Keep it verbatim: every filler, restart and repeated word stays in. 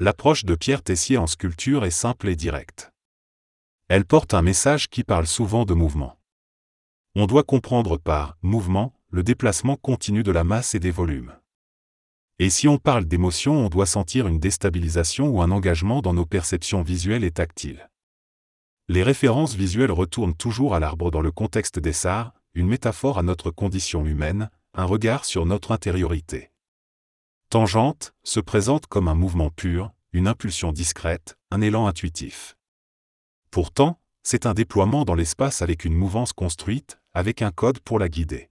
L'approche de Pierre Tessier en sculpture est simple et directe. Elle porte un message qui parle souvent de mouvement. On doit comprendre par « mouvement » le déplacement continu de la masse et des volumes. Et si on parle d'émotion, on doit sentir une déstabilisation ou un engagement dans nos perceptions visuelles et tactiles. Les références visuelles retournent toujours à l'arbre dans le contexte des arts, une métaphore à notre condition humaine, un regard sur notre intériorité. Tangente se présente comme un mouvement pur, une impulsion discrète, un élan intuitif. Pourtant, c'est un déploiement dans l'espace avec une mouvance construite, avec un code pour la guider.